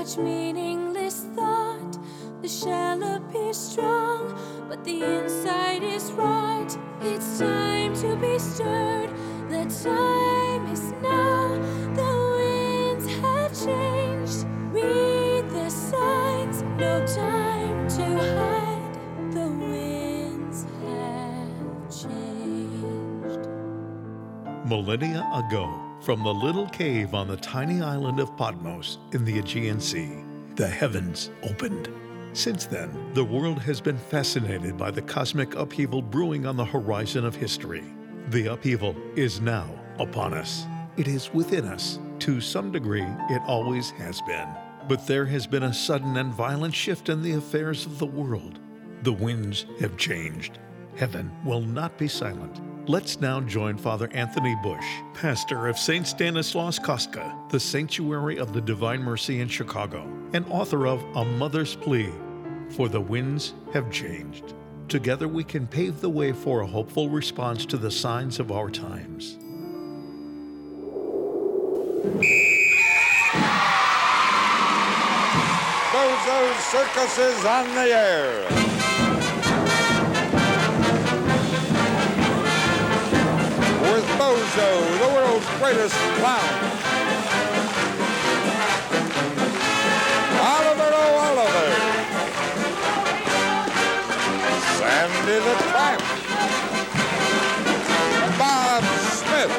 such meaningless thought. The shell appears strong, but the inside is rot. It's time to be stirred. The time is now. The winds have changed. Read the signs. No time to hide. The winds have changed. Millennia ago, from the little cave on the tiny island of Patmos in the Aegean Sea, the heavens opened. Since then, the world has been fascinated by the cosmic upheaval brewing on the horizon of history. The upheaval is now upon us. It is within us. To some degree, it always has been. But there has been a sudden and violent shift in the affairs of the world. The winds have changed. Heaven will not be silent. Let's now join Father Anthony Bush, pastor of St. Stanislaus Kostka, the Sanctuary of the Divine Mercy in Chicago, and author of A Mother's Plea, For the Winds Have Changed. Together we can pave the way for a hopeful response to the signs of our times. Bozo Circus is on the air. With Bozo, the world's greatest clown. Oliver, oh Oliver. Sandy the Tramp. Bob Smith.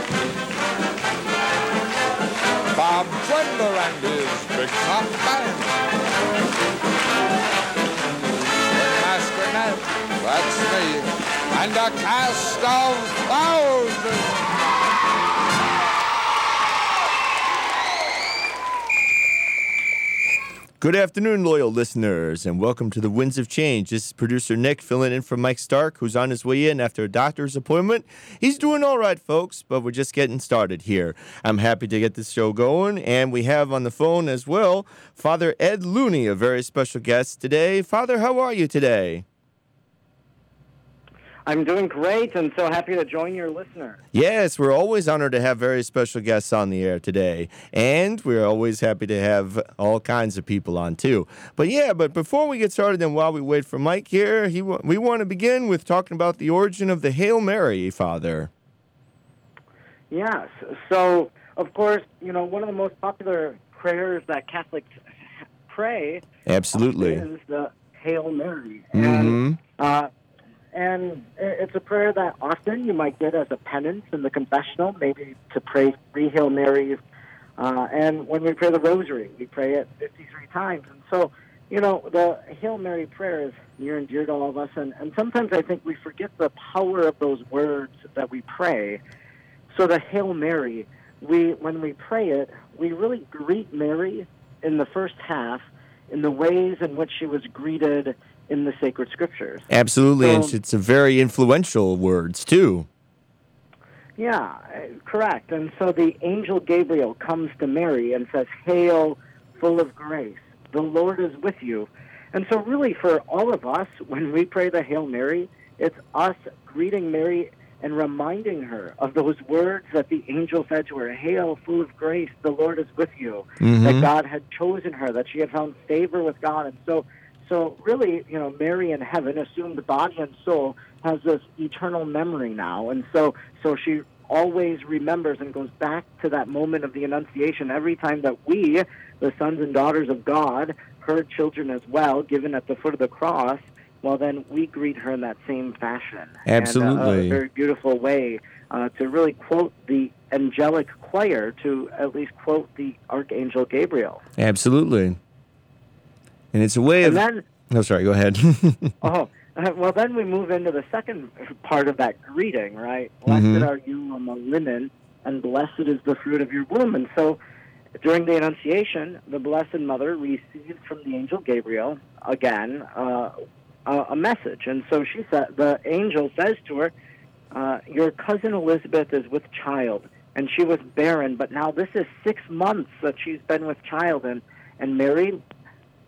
Bob Trendler and his big top band. Master Ned, that's me, and a cast of thousands. Good afternoon, loyal listeners, and welcome to the Winds of Change. This is producer Nick filling in for Mike Stark, who's on his way in after a doctor's appointment. He's doing all right, folks, but we're just getting started here. I'm happy to get this show going, and we have on the phone as well Father Ed Looney, a very special guest today. Father, how are you today? I'm doing great and so happy to join your listeners. Yes, we're always honored to have very special guests on the air today. And we're always happy to have all kinds of people on, too. But before we get started and while we wait for Mike here, we want to begin with talking about the origin of the Hail Mary, Father. Yes. So, of course, one of the most popular prayers that Catholics pray Absolutely. is the Hail Mary. Mm-hmm. And it's a prayer that often you might get as a penance in the confessional, maybe to pray 3 Hail Marys. And when we pray the Rosary, we pray it 53 times. And so, the Hail Mary prayer is near and dear to all of us. And sometimes I think we forget the power of those words that we pray. So the Hail Mary, when we pray it, we really greet Mary in the first half in the ways in which she was greeted in the sacred scriptures. Absolutely, and it's a very influential words, too. Yeah, correct. And so the angel Gabriel comes to Mary and says, "Hail, full of grace, the Lord is with you." And so really for all of us, when we pray the Hail Mary, it's us greeting Mary and reminding her of those words that the angel said to her, "Hail, full of grace, the Lord is with you," that God had chosen her, that she had found favor with God. And so really, Mary in heaven, assumed body and soul, has this eternal memory now. And so she always remembers and goes back to that moment of the Annunciation every time that we, the sons and daughters of God, her children as well, given at the foot of the cross, well, then we greet her in that same fashion. Absolutely. And a very beautiful way to really quote the angelic choir, to at least quote the Archangel Gabriel. Absolutely. And it's a way of... Then, sorry, go ahead. Well, then we move into the second part of that greeting, right? Blessed are you among women, and blessed is the fruit of your womb. And so during the Annunciation, the Blessed Mother receives from the angel Gabriel, again, a message. And so the angel says to her, your cousin Elizabeth is with child, and she was barren, but now this is 6 months that she's been with child. And Mary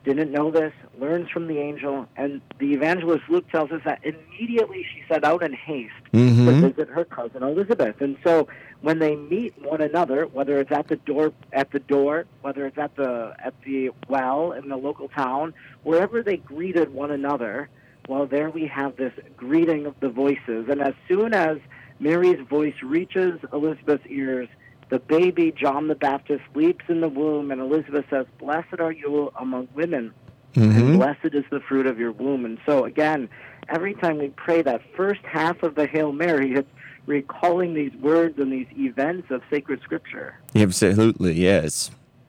didn't know this, learns from the angel, and the evangelist Luke tells us that immediately she set out in haste to visit her cousin Elizabeth. And so when they meet one another, whether it's at the door, whether it's at the well in the local town, wherever they greeted one another, well, there we have this greeting of the voices. And as soon as Mary's voice reaches Elizabeth's ears, the baby, John the Baptist, leaps in the womb, and Elizabeth says, "Blessed are you among women, and blessed is the fruit of your womb." And so, again, every time we pray that first half of the Hail Mary, it's recalling these words and these events of sacred Scripture. Absolutely, yes.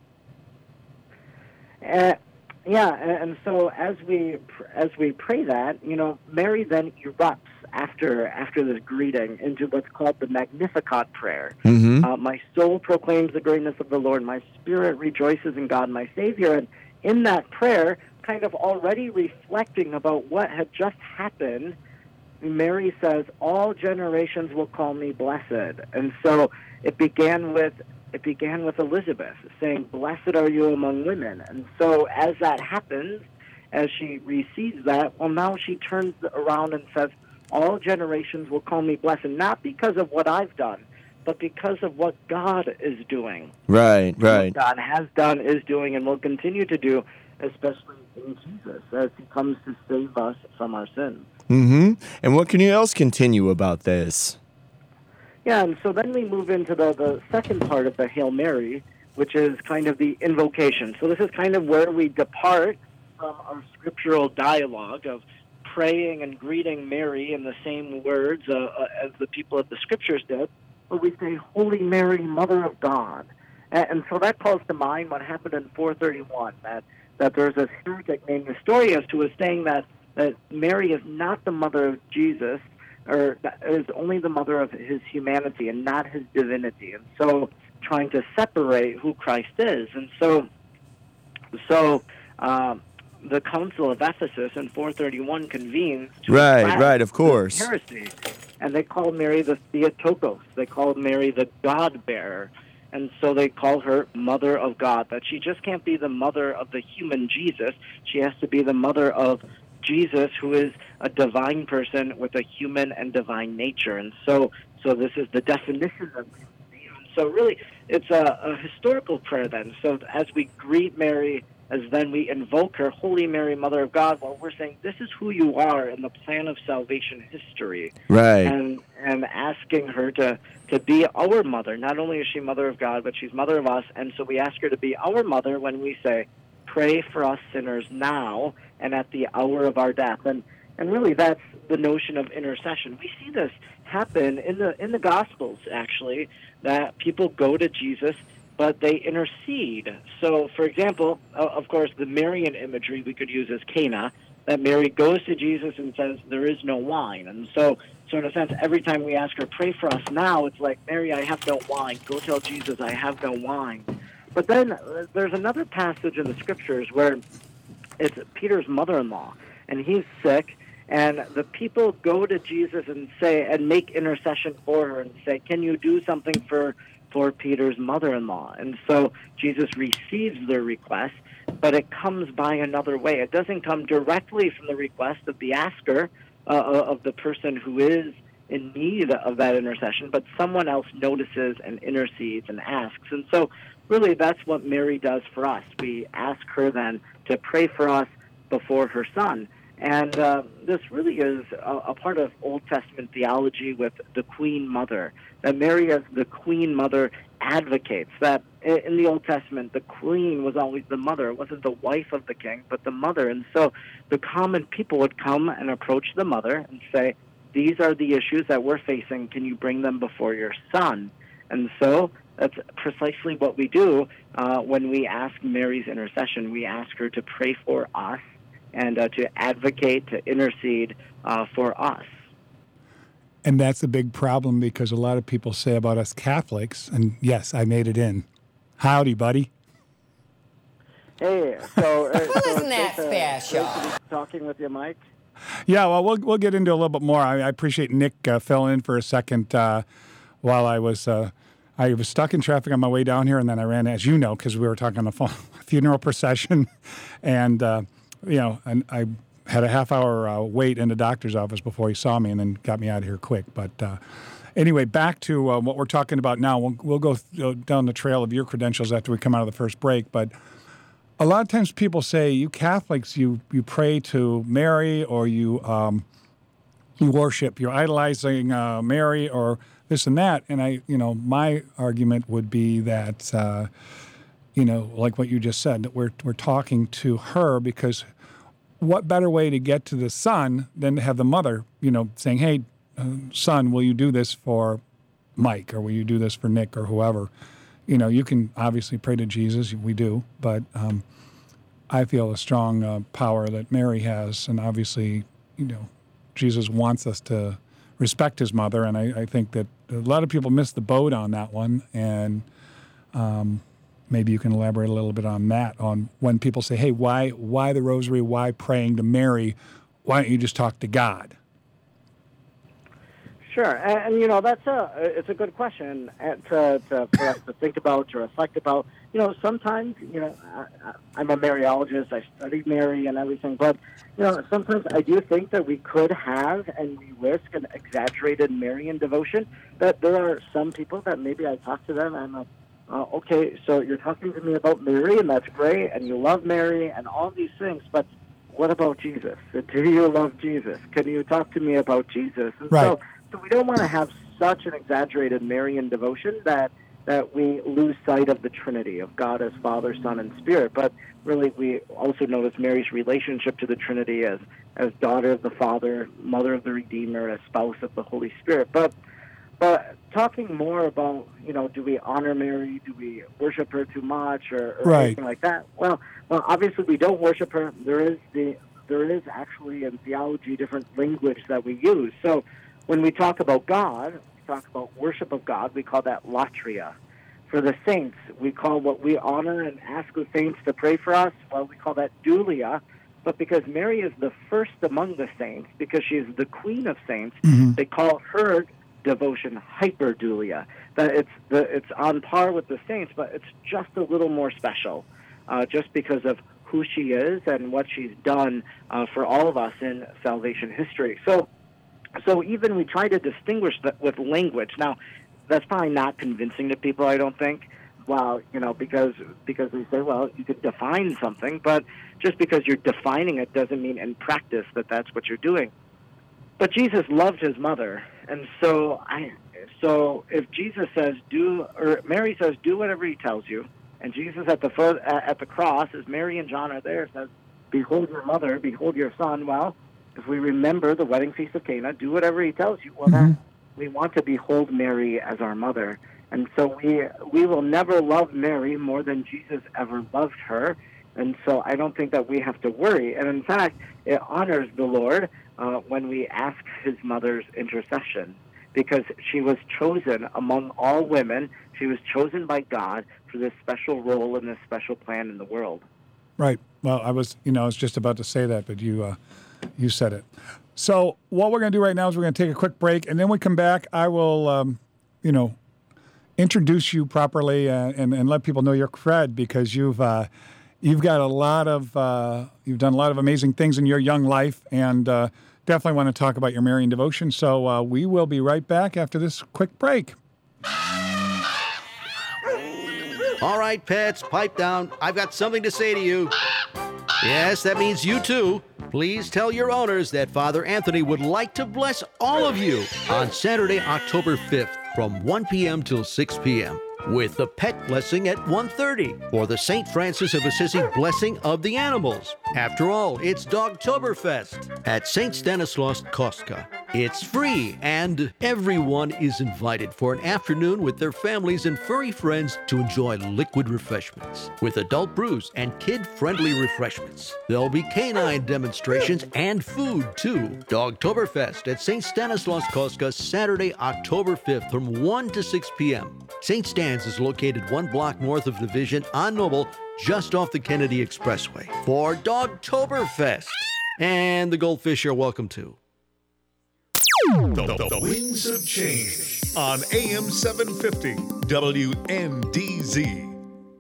And so as we pray that, Mary then erupts after this greeting into what's called the Magnificat prayer. My soul proclaims the greatness of the Lord. My spirit rejoices in God, my Savior. And in that prayer, kind of already reflecting about what had just happened, Mary says, "All generations will call me blessed." And so it began with Elizabeth saying, "Blessed are you among women." And so as that happens, as she receives that, well, now she turns around and says, "All generations will call me blessed," not because of what I've done, but because of what God is doing. Right. What God has done, is doing, and will continue to do, especially in Jesus, as he comes to save us from our sins. And what can you else continue about this? Yeah, and so then we move into the second part of the Hail Mary, which is kind of the invocation. So this is kind of where we depart from our scriptural dialogue of praying and greeting Mary in the same words as the people of the Scriptures did, but we say, "Holy Mary, Mother of God." And so that calls to mind what happened in 431, that there's this heretic named Nestorius who was saying that Mary is not the mother of Jesus, or is only the mother of his humanity and not his divinity. And so trying to separate who Christ is. And so the Council of Ephesus in 431 convenes to right, of course, heresy, and they called Mary the Theotokos. They called Mary the God-bearer, and so they call her Mother of God. That she just can't be the mother of the human Jesus. She has to be the mother of Jesus, who is a divine person with a human and divine nature. And so this is the definition of Mary. So really, it's a historical prayer then. So as we greet Mary, as then we invoke her, Holy Mary, Mother of God, well, we're saying this is who you are in the plan of salvation history. Right. And asking her to be our mother. Not only is she Mother of God, but she's Mother of us. And so we ask her to be our mother when we say, "Pray for us sinners now and at the hour of our death." And really that's the notion of intercession. We see this happen in the Gospels, actually, that people go to Jesus, but they intercede. So, for example, of course, the Marian imagery we could use as Cana, that Mary goes to Jesus and says, "There is no wine." And so in a sense, every time we ask her, "Pray for us now," it's like, "Mary, I have no wine. Go tell Jesus I have no wine." But then there's another passage in the Scriptures where it's Peter's mother-in-law, and he's sick, and the people go to Jesus and make intercession for her and say, "Can you do something for Peter's mother-in-law?" And so Jesus receives their request, but it comes by another way. It doesn't come directly from the request of the asker, of the person who is in need of that intercession, but someone else notices and intercedes and asks. And so really that's what Mary does for us. We ask her then to pray for us before her Son. And this really is a part of Old Testament theology with the Queen Mother, that Mary as the Queen Mother advocates that in the Old Testament the Queen was always the mother. It wasn't the wife of the king, but the mother. And so the common people would come and approach the mother and say, "These are the issues that we're facing. Can you bring them before your Son?" And so that's precisely what we do when we ask Mary's intercession. We ask her to pray for us and to advocate, to intercede for us. And that's a big problem because a lot of people say about us Catholics, and yes, I made it in. Howdy, buddy. Hey, so isn't that special? Talking with you, Mike. Yeah, well, we'll get into a little bit more. I appreciate Nick filling in for a second while I was I was stuck in traffic on my way down here, and then I ran, as you know, because we were talking on the phone, funeral procession, and and I had a half-hour wait in the doctor's office before he saw me, and then got me out of here quick. But anyway, back to what we're talking about now. We'll go down the trail of your credentials after we come out of the first break. But a lot of times people say, you Catholics, you pray to Mary, or you worship, you're idolizing Mary, or this and that. And my argument would be that, like what you just said, that we're talking to her, because what better way to get to the son than to have the mother, saying, hey, son, will you do this for Mike, or will you do this for Nick, or whoever? You can obviously pray to Jesus, we do, but I feel a strong power that Mary has, and obviously, Jesus wants us to respect his mother, and I think that a lot of people miss the boat on that one, and maybe you can elaborate a little bit on that, on when people say, hey, why the rosary, why praying to Mary, why don't you just talk to God? Sure, and it's a good question for us to think about, to reflect about. Sometimes, I'm a Mariologist, I studied Mary and everything, but, sometimes I do think that we could have, and we risk, an exaggerated Marian devotion, that there are some people that maybe I talk to them and I'm like, okay, so you're talking to me about Mary, and that's great, and you love Mary and all these things, but what about Jesus? Do you love Jesus? Can you talk to me about Jesus? And right. So we don't want to have such an exaggerated Marian devotion that we lose sight of the Trinity, of God as Father, Son, and Spirit. But really, we also notice Mary's relationship to the Trinity as daughter of the Father, mother of the Redeemer, as spouse of the Holy Spirit. But talking more about, do we honor Mary? Do we worship her too much, or right. anything like that? Well, obviously we don't worship her. There is actually in theology different language that we use. So when we talk about God, we talk about worship of God, we call that latria. For the saints, we call what we honor and ask the saints to pray for us, well, we call that dulia. But because Mary is the first among the saints, because she is the queen of saints, they call her devotion hyperdulia. That it's on par with the saints, but it's just a little more special, just because of who she is and what she's done for all of us in salvation history. So even we try to distinguish that with language. Now, that's probably not convincing to people, I don't think. Well, because we say, well, you could define something, but just because you're defining it doesn't mean in practice that that's what you're doing. But Jesus loved his mother, and so if Jesus says Mary says do whatever he tells you, and Jesus at the cross, as Mary and John are there, says, behold your mother, behold your son. Well, if we remember the wedding feast of Cana, do whatever he tells you. Well, then we want to behold Mary as our mother. And so we will never love Mary more than Jesus ever loved her. And so I don't think that we have to worry. And in fact, it honors the Lord when we ask his mother's intercession, because she was chosen among all women. She was chosen by God for this special role and this special plan in the world. Right. Well, I was just about to say that, but you said it. So what we're going to do right now is we're going to take a quick break, and then we come back. I will, introduce you properly and let people know your cred, because you've got a lot of you've done a lot of amazing things in your young life, and definitely want to talk about your Marian devotion. So we will be right back after this quick break. All right, pets, pipe down. I've got something to say to you. Yes, that means you too. Please tell your owners that Father Anthony would like to bless all of you on Saturday, October 5th from 1 p.m. till 6 p.m. with the pet blessing at 1:30 or the St. Francis of Assisi blessing of the animals. After all, it's Dogtoberfest at St. Stanislaus Kostka. It's free, and everyone is invited for an afternoon with their families and furry friends to enjoy liquid refreshments with adult brews and kid-friendly refreshments. There'll be canine demonstrations and food, too. Dogtoberfest at St. Stanislaus Kostka, Saturday, October 5th from 1 to 6 p.m. St. Stan's is located 1 block north of Division on Noble, just off the Kennedy Expressway for Dogtoberfest. And the goldfish are welcome, too. The Winds of Change on AM 750 WNDZ.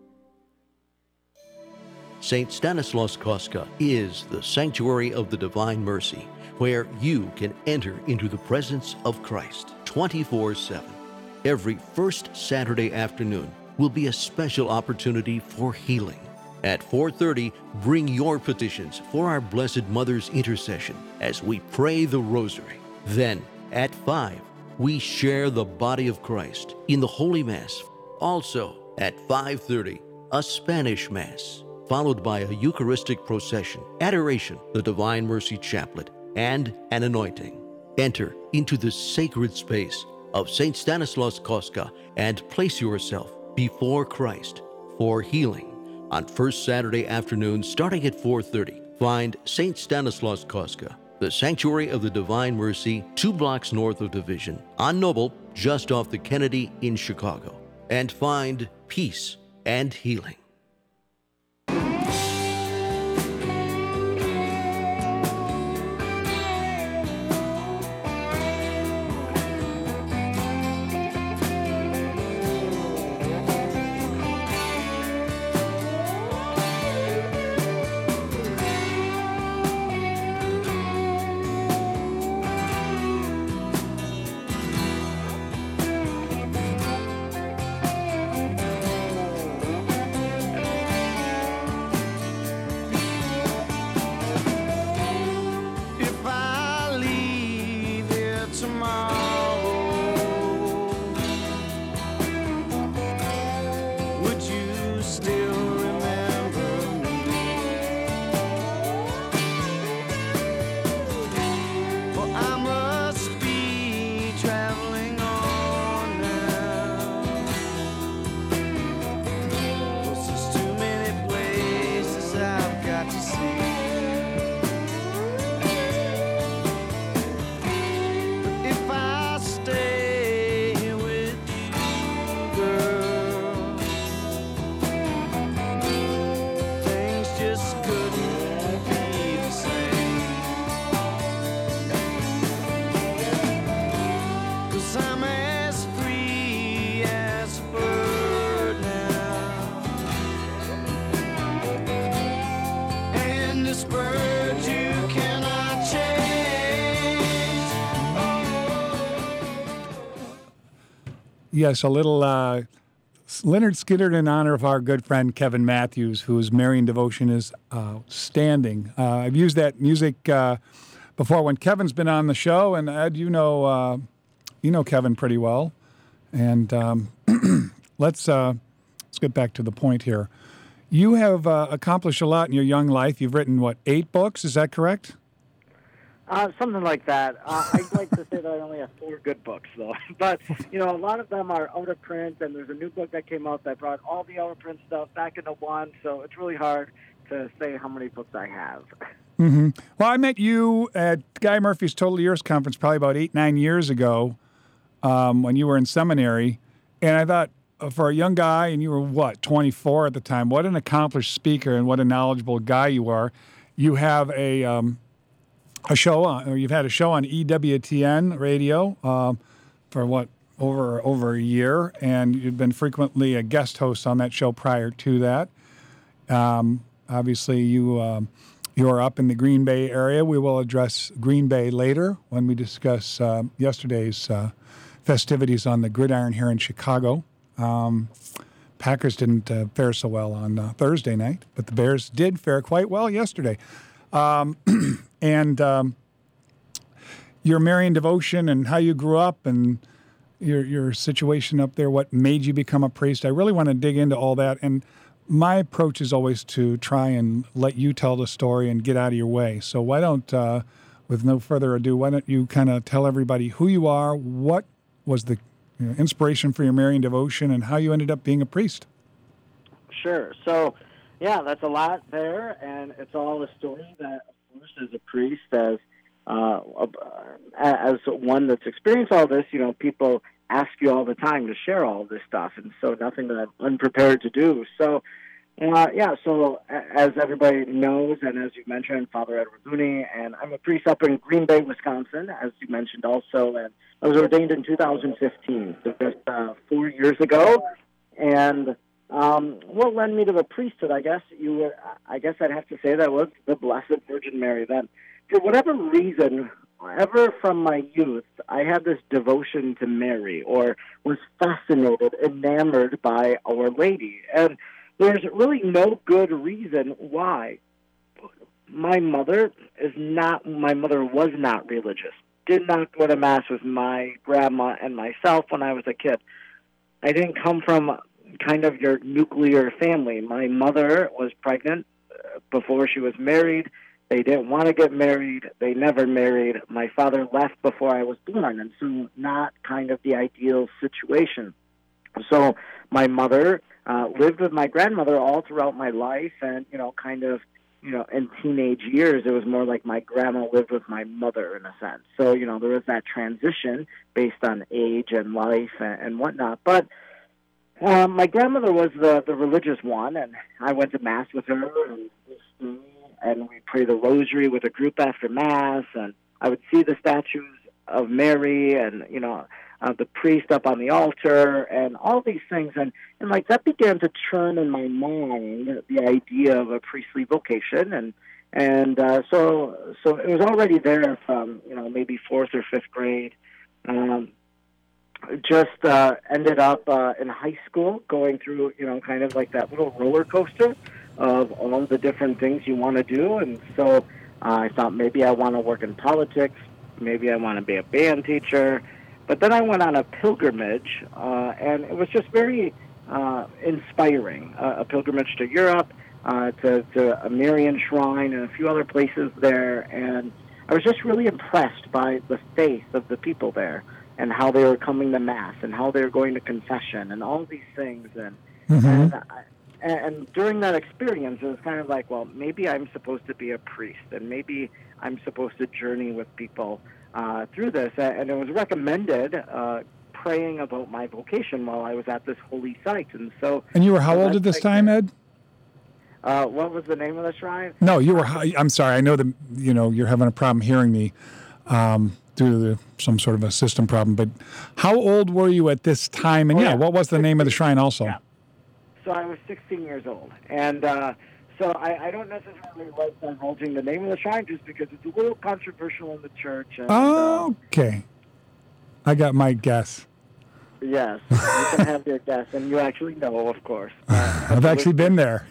St. Stanislaus Kostka is the sanctuary of the Divine Mercy, where you can enter into the presence of Christ 24/7. Every first Saturday afternoon will be a special opportunity for healing. At 4:30, bring your petitions for our Blessed Mother's intercession as we pray the Rosary. Then, at 5, we share the body of Christ in the Holy Mass. Also, at 5:30, a Spanish Mass, followed by a Eucharistic procession, adoration, the Divine Mercy Chaplet, and an anointing. Enter into the sacred space of St. Stanislaus Kostka and place yourself before Christ for healing. On first Saturday afternoon, starting at 4:30, find St. Stanislaus Kostka, the Sanctuary of the Divine Mercy, 2 blocks north of Division, on Noble, just off the Kennedy in Chicago, and find peace and healing. Yes, a little Leonard Skinner in honor of our good friend Kevin Matthews, whose Marian devotion is outstanding. I've used that music before when Kevin's been on the show, and Ed, you know Kevin pretty well. And let's get back to the point here. You have accomplished a lot in your young life. You've written, 8 books? Is that correct? Something like that. I'd like to say that I only have 4 good books, though. But, a lot of them are out of print, and there's a new book that came out that brought all the out of print stuff back into one, so it's really hard to say how many books I have. Mm-hmm. Well, I met you at Guy Murphy's Total Years Conference probably about 8-9 years ago when you were in seminary, and I thought, for a young guy, and you were, 24 at the time, what an accomplished speaker and what a knowledgeable guy you are. You have a show on, or you've had a show on EWTN radio for over a year, and you've been frequently a guest host on that show prior to that. Obviously, you are up in the Green Bay area. We will address Green Bay later when we discuss yesterday's festivities on the Gridiron here in Chicago. Packers didn't fare so well on Thursday night, but the Bears did fare quite well yesterday. And your Marian devotion and how you grew up and your situation up there, what made you become a priest. I really want to dig into all that. And my approach is always to try and let you tell the story and get out of your way. So why don't, with no further ado, why don't you kind of tell everybody who you are, what was the inspiration for your Marian devotion, and how you ended up being a priest? Sure. So, yeah, that's a lot there, and it's all a story that, of course, as a priest, as one that's experienced all this, people ask you all the time to share all this stuff, and so nothing that I'm unprepared to do. So So as everybody knows, and as you mentioned, Father Edward Looney, and I'm a priest up in Green Bay, Wisconsin, as you mentioned also, and I was ordained in 2015, so just 4 years ago. And what led me to the priesthood, I guess I'd have to say that was the Blessed Virgin Mary. That for whatever reason, ever from my youth, I had this devotion to Mary, or was fascinated, enamored by Our Lady, and there's really no good reason why. My mother was not religious. Did not go to Mass with my grandma and myself when I was a kid. I didn't come from kind of your nuclear family. My mother was pregnant before she was married. They didn't want to get married. They never married. My father left before I was born, and so not kind of the ideal situation. So my mother lived with my grandmother all throughout my life, and, in teenage years, it was more like my grandma lived with my mother in a sense. So, there was that transition based on age and life and whatnot. But my grandmother was the religious one, and I went to Mass with her, and we prayed the rosary with a group after Mass, and I would see the statues of Mary and, the priest up on the altar and all these things. And that began to churn in my mind the idea of a priestly vocation. So it was already there from, maybe fourth or fifth grade. Ended up in high school going through, kind of like that little roller coaster of all the different things you want to do. And so I thought maybe I want to work in politics. Maybe I want to be a band teacher. But then I went on a pilgrimage, and it was just very inspiring. A pilgrimage to Europe, to a Marian shrine, and a few other places there. And I was just really impressed by the faith of the people there, and how they were coming to Mass, and how they were going to confession, and all these things. And during that experience, it was kind of like, well, maybe I'm supposed to be a priest, and maybe I'm supposed to journey with people through this. And it was recommended praying about my vocation while I was at this holy site. And you were how old at this time, Ed? What was the name of the shrine? No, you were. I'm sorry. I know that you're having a problem hearing me due to some sort of a system problem. But how old were you at this time? And what was the name of the shrine also? Yeah. So I was 16 years old, and so I don't necessarily like divulging the name of the shrine just because it's a little controversial in the church. And, okay, I got my guess. Yes, you can have your guess, and you actually know, of course. I've actually been there.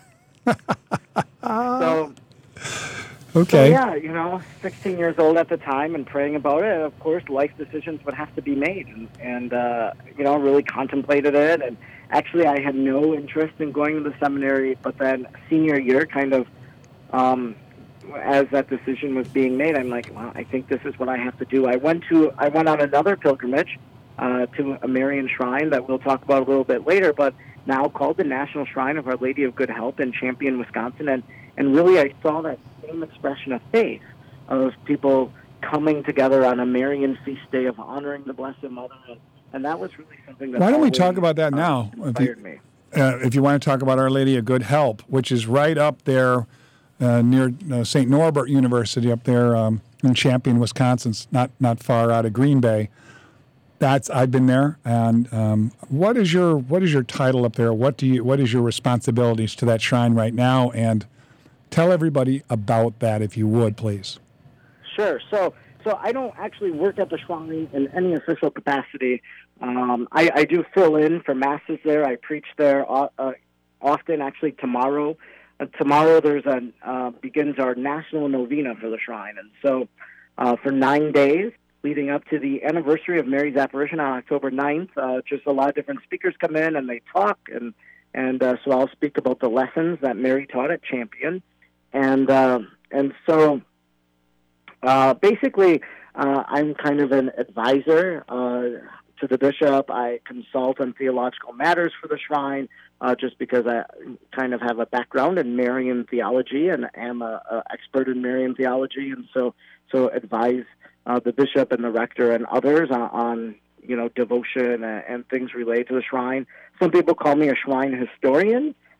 So, okay. So, 16 years old at the time and praying about it. And of course, life decisions would have to be made, and really contemplated it. And actually, I had no interest in going to the seminary, but then senior year, kind of, as that decision was being made, I'm like, well, I think this is what I have to do. I went on another pilgrimage to a Marian shrine that we'll talk about a little bit later, but now called the National Shrine of Our Lady of Good Help in Champion, Wisconsin, and really I saw that same expression of faith of people coming together on a Marian feast day of honoring the Blessed Mother, and that was really something that. Why don't we talk about that now? Inspired me. If you want to talk about Our Lady of Good Help, which is right up there near St. Norbert University up there in Champion, Wisconsin, it's not far out of Green Bay. I've been there, and what is your title up there? What is your responsibilities to that shrine right now? And tell everybody about that, if you would, please. Sure. So I don't actually work at the shrine in any official capacity. I do fill in for masses there. I preach there often. Actually, tomorrow there's begins our national novena for the shrine, and so for 9 days. Leading up to the anniversary of Mary's apparition on October 9th, just a lot of different speakers come in and they talk, and so I'll speak about the lessons that Mary taught at Champion, and so basically I'm kind of an advisor to the bishop. I consult on theological matters for the shrine, just because I kind of have a background in Marian theology and am an expert in Marian theology, and so advise the bishop and the rector and others on devotion and things related to the shrine. Some people call me a shrine historian,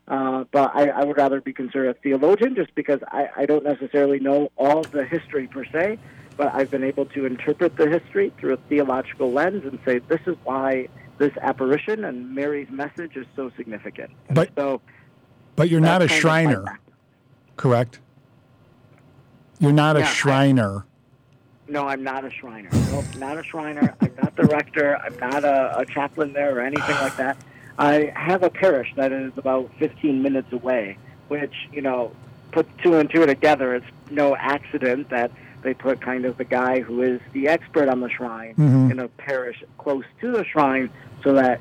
But I would rather be considered a theologian just because I don't necessarily know all the history per se, but I've been able to interpret the history through a theological lens and say this is why this apparition and Mary's message is so significant. And but you're not a that's kind of Shriner, my- correct? You're not a Yeah, Shriner. No, I'm not a Shriner. Nope, not a Shriner. I'm not the rector. I'm not a chaplain there or anything like that. I have a parish that is about 15 minutes away, which, put two and two together. It's no accident that they put kind of the guy who is the expert on the shrine in a parish close to the shrine so that,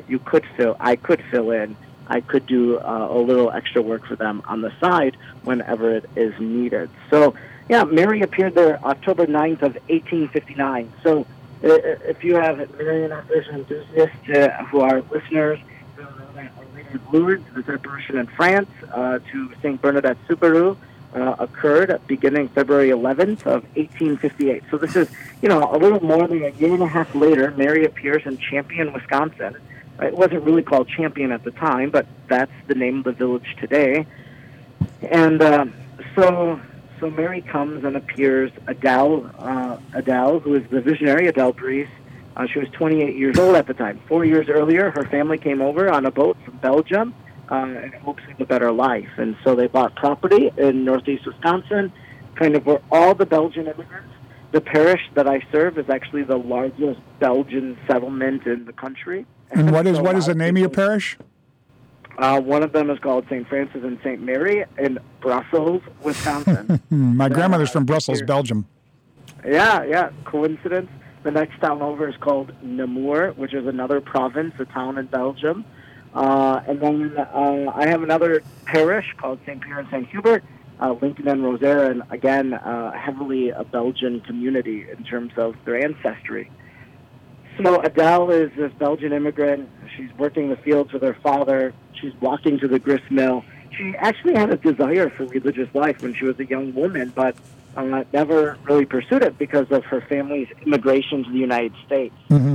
I could fill in. I could do a little extra work for them on the side whenever it is needed. So, yeah, Mary appeared there October 9th of 1859. So if you have Marian apparition enthusiasts who are listeners, who know that Our Lady of Lourdes, this apparition in France, to St. Bernadette Soubirous, occurred beginning February 11th of 1858. So this is, a little more than a year and a half later, Mary appears in Champion, Wisconsin. It wasn't really called Champion at the time, but that's the name of the village today. And so Mary comes and appears. Adele, who is the visionary, Adele Breese, she was 28 years old at the time. 4 years earlier, her family came over on a boat from Belgium in hopes of a better life. And so they bought property in northeast Wisconsin, kind of where all the Belgian immigrants. The parish that I serve is actually the largest Belgian settlement in the country. And what is So the name of your parish? One of them is called St. Francis and St. Mary in Brussels, Wisconsin. My grandmother's from Brussels, Belgium. Yeah, coincidence. The next town over is called Namur, which is another province, a town in Belgium. And then I have another parish called St. Pierre and St. Hubert, Lincoln and Rosaire, and again, heavily a Belgian community in terms of their ancestry. So Adele is this Belgian immigrant. She's working the fields with her father. She's walking to the grist mill. She actually had a desire for religious life when she was a young woman, but never really pursued it because of her family's immigration to the United States.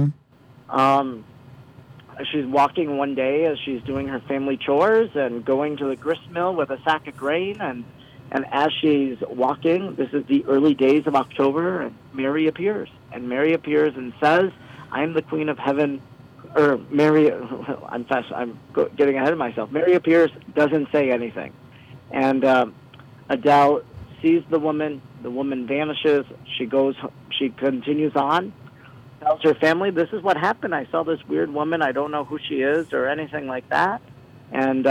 She's walking one day as she's doing her family chores and going to the grist mill with a sack of grain. And as she's walking, this is the early days of October, and Mary appears. And Mary appears and says, I am the Queen of Heaven. Or Mary, I'm getting ahead of myself. Mary appears, doesn't say anything. And Adele sees the woman vanishes. She continues on, tells her family, this is what happened. I saw this weird woman. I don't know who she is or anything like that. And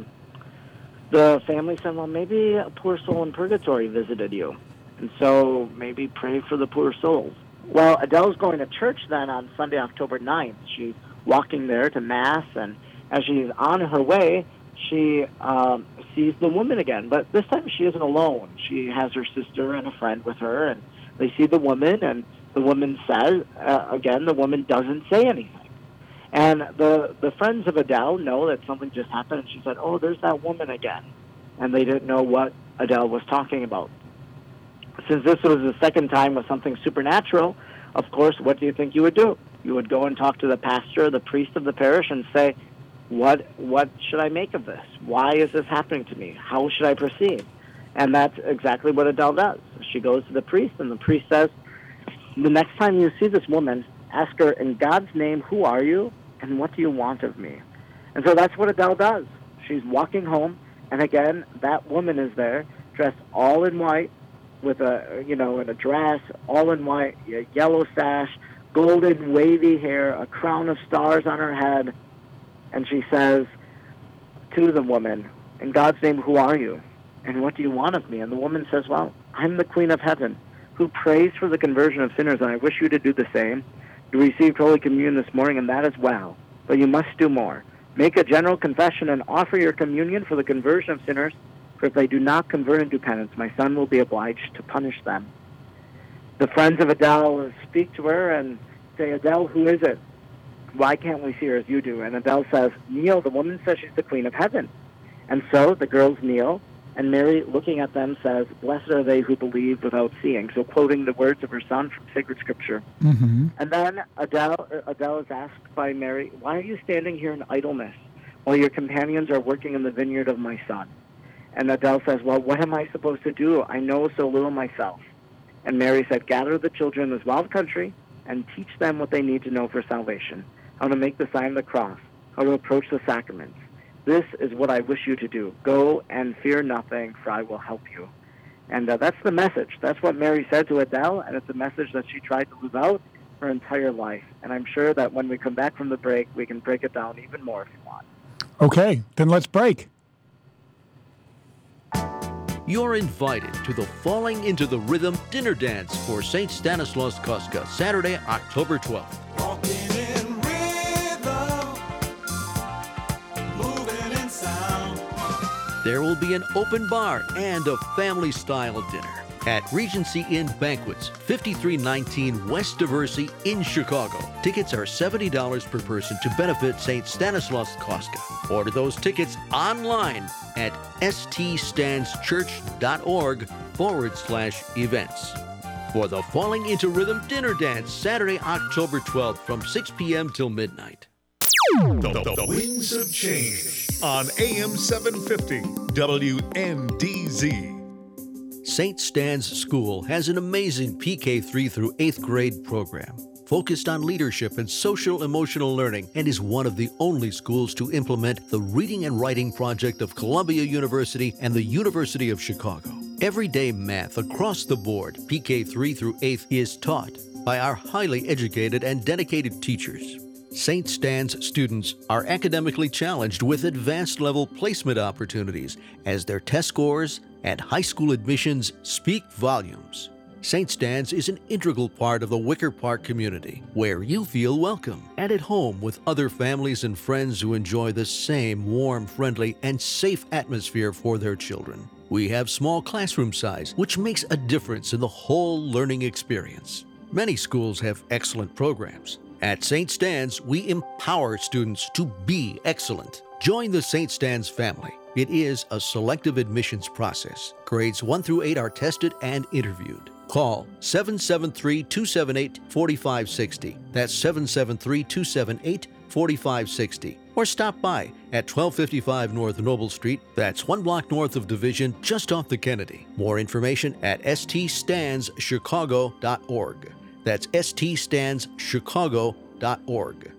the family said, well, maybe a poor soul in purgatory visited you. And so maybe pray for the poor souls. Well, Adele's going to church then on Sunday, October 9th. She's walking there to Mass, and as she's on her way, she sees the woman again. But this time she isn't alone. She has her sister and a friend with her, and they see the woman, and the woman says, again, the woman doesn't say anything. And the friends of Adele know that something just happened, and she said, oh, there's that woman again. And they didn't know what Adele was talking about. Since this was the second time with something supernatural, of course, what do you think you would do? You would go and talk to the pastor, the priest of the parish, and say, what should I make of this? Why is this happening to me? How should I proceed? And that's exactly what Adele does. She goes to the priest, and the priest says, the next time you see this woman, ask her, in God's name, who are you, and what do you want of me? And so that's what Adele does. She's walking home, and again, that woman is there, dressed all in white, with in a dress, all in white, a yellow sash, golden wavy hair, a crown of stars on her head. And she says to the woman, in God's name, who are you? And what do you want of me? And the woman says, well, I'm the Queen of Heaven, who prays for the conversion of sinners, and I wish you to do the same. You received Holy Communion this morning, and that is well. But you must do more. Make a general confession and offer your communion for the conversion of sinners, for if they do not convert and do penance, my son will be obliged to punish them. The friends of Adele speak to her and say, Adele, who is it? Why can't we see her as you do? And Adele says, kneel. The woman says she's the Queen of Heaven. And so the girls kneel, and Mary, looking at them, says, blessed are they who believe without seeing. So quoting the words of her son from sacred scripture. And then Adele is asked by Mary, why are you standing here in idleness? while your companions are working in the vineyard of my son. And Adele says, well, what am I supposed to do? I know so little myself. And Mary said, gather the children in this wild country and teach them what they need to know for salvation, how to make the sign of the cross, how to approach the sacraments. This is what I wish you to do. Go and fear nothing, for I will help you. And that's the message. That's what Mary said to Adele, and it's a message that she tried to live out her entire life. And I'm sure that when we come back from the break, we can break it down even more if you want. Okay, then let's break. You're invited to the Falling into the Rhythm dinner dance for St. Stanislaus Kostka, Saturday, October 12th. Walking in rhythm, moving in sound. There will be an open bar and a family-style dinner at Regency Inn Banquets, 5319 West Diversey in Chicago. Tickets are $70 per person to benefit St. Stanislaus Kostka. Order those tickets online at ststandschurch.org/events. For the Falling into Rhythm dinner dance, Saturday, October 12th from 6 p.m. till midnight. The Winds of Change on AM 750 WNDZ. St. Stan's School has an amazing PK3 through 8th grade program focused on leadership and social-emotional learning, and is one of the only schools to implement the Reading and Writing Project of Columbia University and the University of Chicago. Everyday math across the board, PK3 through 8th, is taught by our highly educated and dedicated teachers. St. Stan's students are academically challenged with advanced level placement opportunities as their test scores and high school admissions speak volumes. St. Stan's is an integral part of the Wicker Park community, where you feel welcome and at home with other families and friends who enjoy the same warm, friendly, and safe atmosphere for their children. We have small classroom size, which makes a difference in the whole learning experience. Many schools have excellent programs. At St. Stan's, we empower students to be excellent. Join the St. Stan's family. It is a selective admissions process. Grades 1 through 8 are tested and interviewed. Call 773-278-4560. That's 773-278-4560. Or stop by at 1255 North Noble Street. That's 1 block north of Division, just off the Kennedy. More information at ststandschicago.org. That's ststandschicago.org.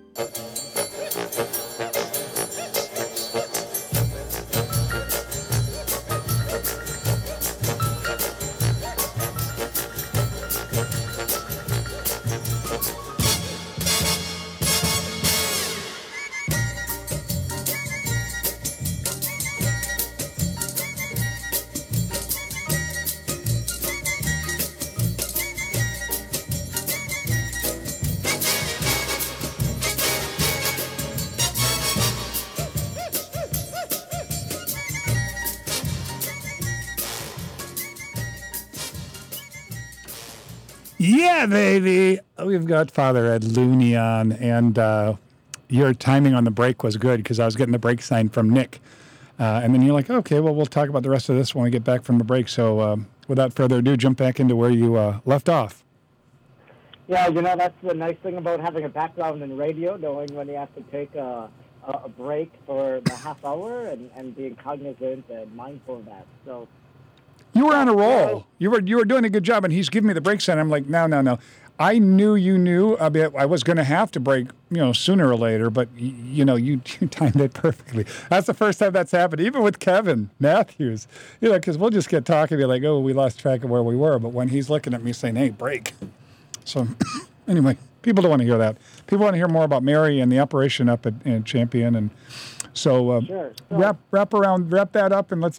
Yeah, baby. We've got Father Ed Looney on, and your timing on the break was good because I was getting the break sign from Nick. And then you're like, okay, well, we'll talk about the rest of this when we get back from the break. So without further ado, jump back into where you left off. Yeah, that's the nice thing about having a background in radio, knowing when you have to take a break for the half hour and being cognizant and mindful of that. So you were on a roll. You were doing a good job, and he's giving me the break sign. I'm like, no. I knew you knew. I was going to have to break, sooner or later, but you timed it perfectly. That's the first time that's happened, even with Kevin Matthews. Because we'll just get talking, and be like, oh, we lost track of where we were. But when he's looking at me saying, hey, break. So anyway, people don't want to hear that. People want to hear more about Mary and the operation up at Champion, and so sure. wrap that up, and let's.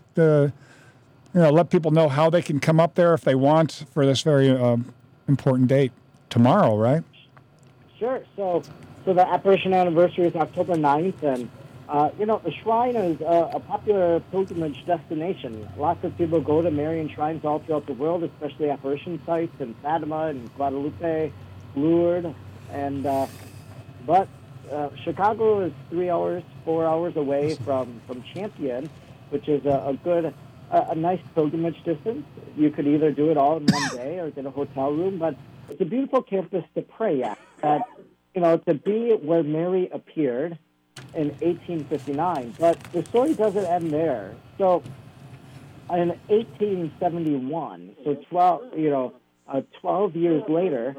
Let people know how they can come up there if they want for this very important date tomorrow, right? Sure. So the apparition anniversary is October 9th, and the shrine is a popular pilgrimage destination. Lots of people go to Marian shrines all throughout the world, especially apparition sites in Fatima and Guadalupe, Lourdes, and but Chicago is 4 hours away from Champion, which is a nice pilgrimage distance. You could either do it all in one day or get a hotel room, but it's a beautiful campus to pray at. To be where Mary appeared in 1859. But the story doesn't end there. So in 1871, so 12 years later.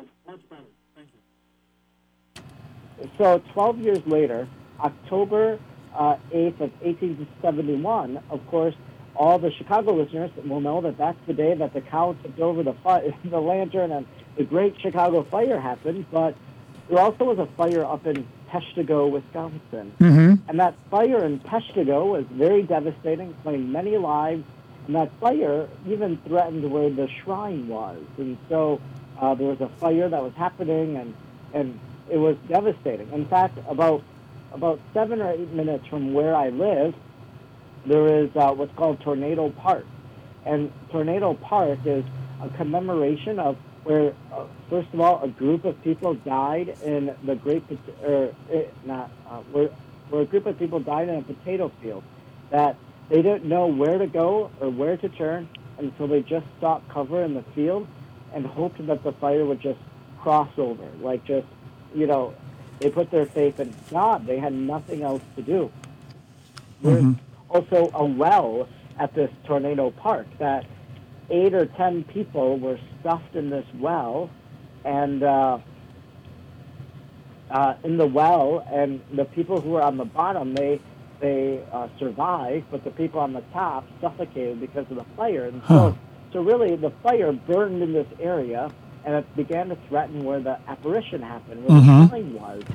So 12 years later, October 8th of 1871, of course, all the Chicago listeners will know that that's the day that the cow tipped over the lantern and the Great Chicago Fire happened. But there also was a fire up in Peshtigo, Wisconsin. And that fire in Peshtigo was very devastating, claimed many lives. And that fire even threatened where the shrine was. And so there was a fire that was happening, and it was devastating. In fact, about 7 or 8 minutes from where I live, there is what's called Tornado Park. And Tornado Park is a commemoration of where, first of all, a group of people died in the where a group of people died in a potato field that they didn't know where to go or where to turn, and so they just sought cover in the field and hoped that the fire would just cross over. Like just, they put their faith in God. They had nothing else to do. There's also a well at this Tornado Park that 8 or 10 people were stuffed in this well, and in the well, and the people who were on the bottom, they survived, but the people on the top suffocated because of the fire. And so really the fire burned in this area, and it began to threaten where the apparition happened, where the shrine was.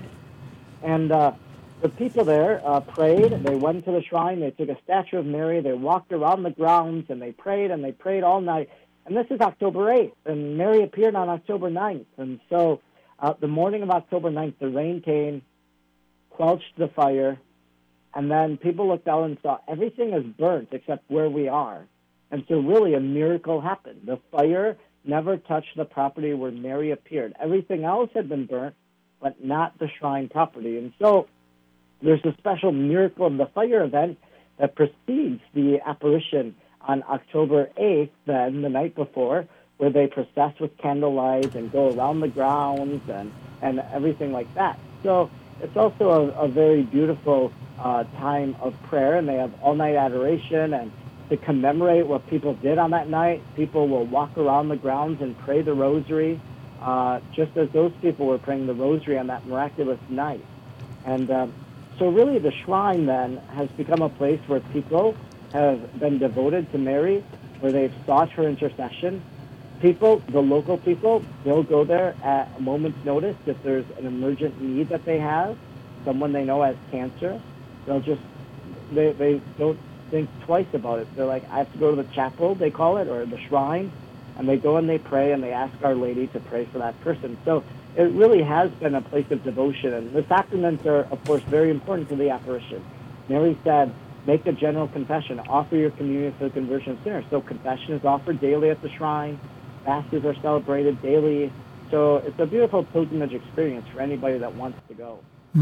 And the people there prayed. They went to the shrine. They took a statue of Mary. They walked around the grounds, and they prayed all night. And this is October 8th, and Mary appeared on October 9th. And so the morning of October 9th, the rain came, quenched the fire, and then people looked out and saw everything is burnt except where we are. And so really a miracle happened. The fire never touched the property where Mary appeared. Everything else had been burnt, but not the shrine property. And so there's a special miracle of the fire event that precedes the apparition on October 8th, then the night before, where they process with candlelight and go around the grounds and everything like that. So it's also a very beautiful time of prayer, and they have all-night adoration. And to commemorate what people did on that night, people will walk around the grounds and pray the rosary, just as those people were praying the rosary on that miraculous night. And so really the shrine then has become a place where people have been devoted to Mary, where they've sought her intercession. People, the local people, they'll go there at a moment's notice if there's an emergent need that they have, someone they know has cancer. They'll just, they don't think twice about it. They're like, I have to go to the chapel, they call it, or the shrine, and they go and they pray and they ask Our Lady to pray for that person. So it really has been a place of devotion, and the sacraments are, of course, very important to the apparition. Mary said, make a general confession, offer your communion for the conversion of sinners. So confession is offered daily at the shrine, fasts are celebrated daily. So it's a beautiful pilgrimage experience for anybody that wants to go.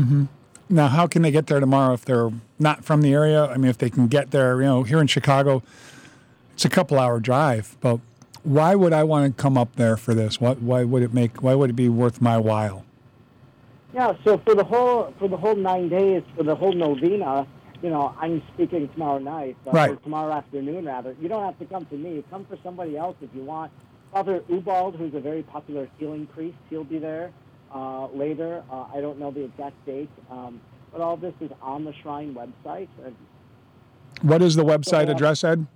Now, how can they get there tomorrow if they're not from the area? I mean, if they can get there, here in Chicago, it's a couple-hour drive, but why would I want to come up there for this? Why would it be worth my while? Yeah, so for the whole 9 days, for the whole novena, I'm speaking tomorrow night, right. Or tomorrow afternoon, rather. You don't have to come to me. Come for somebody else if you want. Father Ubald, who's a very popular healing priest, he'll be there later. I don't know the exact date, but all this is on the Shrine website. What is the website address, Ed?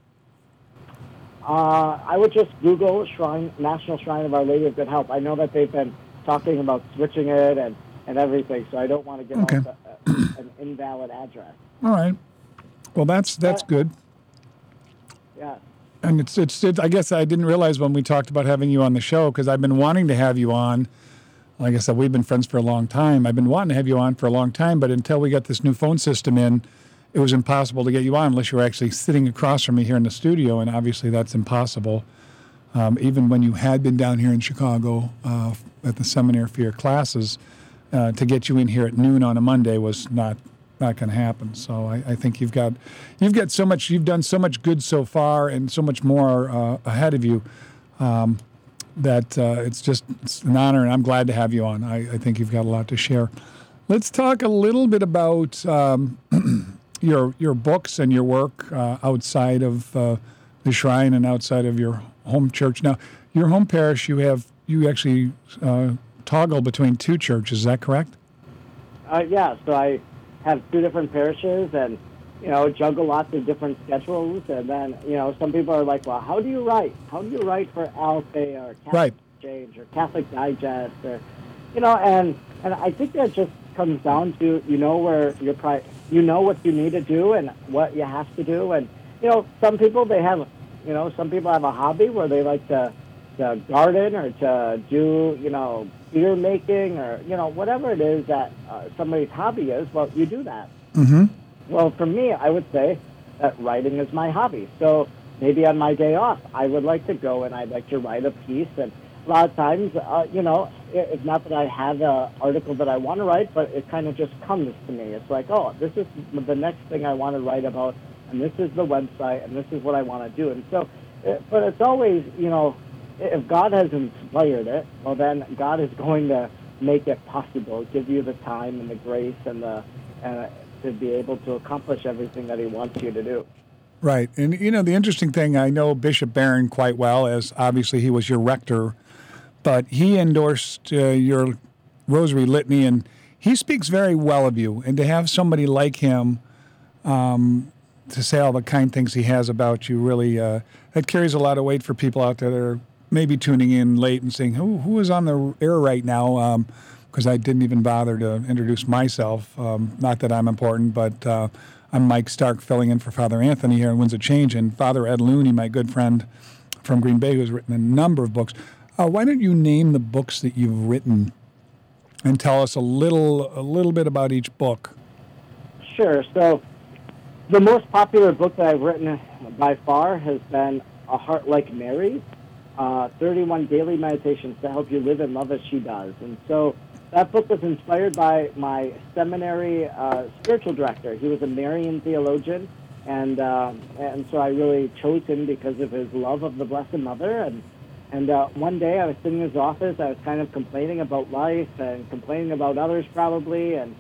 I would just Google National Shrine of Our Lady of Good Help. I know that they've been talking about switching it and everything, so I don't want to give out an invalid address. All right. Well, that's good. Yeah. And it's I guess I didn't realize when we talked about having you on the show, because I've been wanting to have you on. Like I said, we've been friends for a long time. I've been wanting to have you on for a long time, but until we got this new phone system in, it was impossible to get you on unless you were actually sitting across from me here in the studio, and obviously that's impossible. Even when you had been down here in Chicago at the seminary for your classes, to get you in here at noon on a Monday was not going to happen. So I think you've got so much, you've done so much good so far, and so much more ahead of you. That it's an honor, and I'm glad to have you on. I think you've got a lot to share. Let's talk a little bit about your books and your work outside of the shrine and outside of your home church. Now, your home parish, you actually toggle between two churches. Is that correct? Yeah. So I have two different parishes, and juggle lots of different schedules. And then some people are like, well, how do you write? How do you write for Alpha or Catholic Right. Exchange or Catholic Digest or and I think that just comes down to where your what you need to do and what you have to do. And some people have a hobby where they like to garden or to do beer making or whatever it is that somebody's hobby is. Well, you do that. Mm-hmm. Well, for me, I would say that writing is my hobby. So maybe on my day off, I would like to go and I'd like to write a piece. And a lot of times, it's not that I have an article that I want to write, but it kind of just comes to me. It's like, oh, this is the next thing I want to write about, and this is the website, and this is what I want to do. And so, but it's always, if God has inspired it, well, then God is going to make it possible, give you the time and the grace and to be able to accomplish everything that he wants you to do. Right. And, the interesting thing, I know Bishop Barron quite well, as obviously he was your rector, but he endorsed your Rosary Litany, and he speaks very well of you. And to have somebody like him to say all the kind things he has about you, really, that carries a lot of weight for people out there that are maybe tuning in late and saying, who is on the air right now? Because I didn't even bother to introduce myself. Not that I'm important, but I'm Mike Stark, filling in for Father Anthony here in Winds of Change, and Father Ed Looney, my good friend from Green Bay, who's written a number of books. Why don't you name the books that you've written and tell us a little bit about each book? Sure. So the most popular book that I've written by far has been A Heart Like Mary's, 31 Daily Meditations to help you live and love as she does. And so that book was inspired by my seminary spiritual director. He was a Marian theologian, and so I really chose him because of his love of the Blessed Mother. And one day I was sitting in his office. I was kind of complaining about life and complaining about others probably. And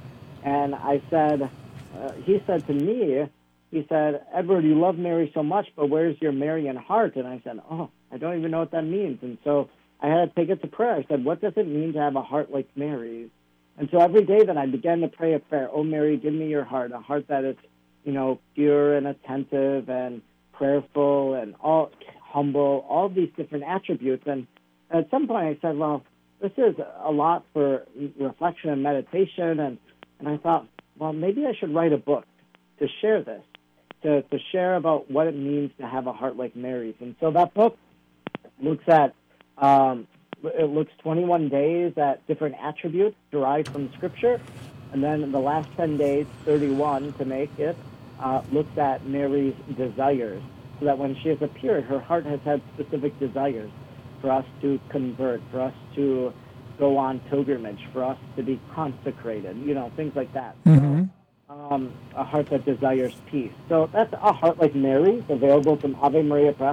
I said, he said to me, Edward, you love Mary so much, but where's your Marian heart? And I said, oh, I don't even know what that means. And so I had to take it to prayer. I said, what does it mean to have a heart like Mary's? And so every day then I began to pray a prayer. Oh, Mary, give me your heart, a heart that is, pure and attentive and prayerful and all humble, all these different attributes. And at some point I said, well, this is a lot for reflection and meditation. And I thought, well, maybe I should write a book to share this, to share about what it means to have a heart like Mary's. And so that book looks at, it looks 21 days at different attributes derived from Scripture. And then the last 10 days, 31 to make it, looks at Mary's desires, so that when she has appeared, her heart has had specific desires for us to convert, for us to go on pilgrimage, for us to be consecrated, things like that. Mm-hmm. A heart that desires peace. So that's A Heart Like Mary's, available from Ave Maria Press.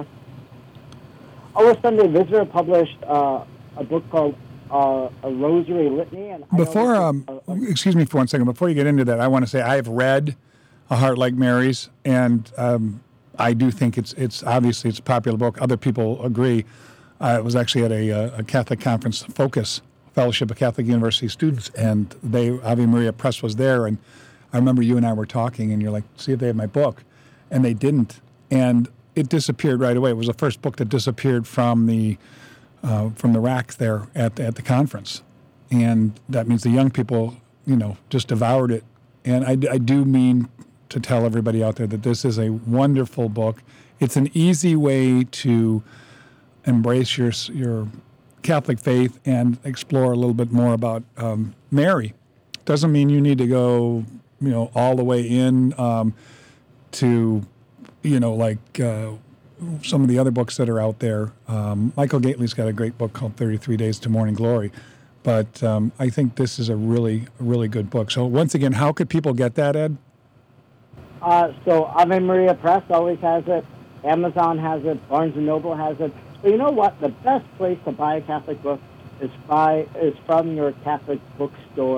Our Sunday Visitor published a book called A Rosary Litany. And excuse me for 1 second. Before you get into that, I want to say I have read A Heart Like Mary's, and I do think it's obviously it's a popular book. Other people agree. I was actually at a Catholic conference, Focus, Fellowship of Catholic University Students, and Ave Maria Press was there, and I remember you and I were talking, and you're like, see if they have my book, and they didn't, and it disappeared right away. It was the first book that disappeared from the rack there at the conference, and that means the young people, just devoured it. And I do mean to tell everybody out there that this is a wonderful book. It's an easy way to embrace your Catholic faith and explore a little bit more about Mary. Doesn't mean you need to go, all the way in to, some of the other books that are out there. Michael Gately's got a great book called 33 Days to Morning Glory. But I think this is a really, really good book. So once again, how could people get that, Ed? So Ave Maria Press always has it. Amazon has it. Barnes & Noble has it. But you know what? The best place to buy a Catholic book is from your Catholic bookstore.